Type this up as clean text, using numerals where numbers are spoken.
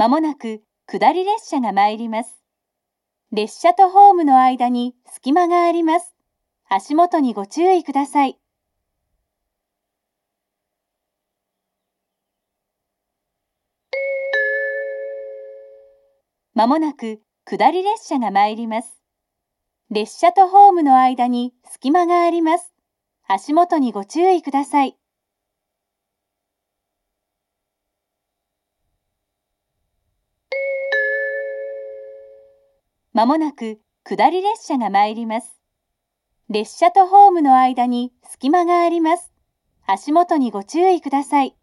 まもなく下り列車が参ります。列車とホームの間に隙間があります。足元にご注意ください。まもなく下り列車が参ります。列車とホームの間に隙間があります。足元にご注意ください。まもなく下り列車が参ります。列車とホームの間に隙間があります。足元にご注意ください。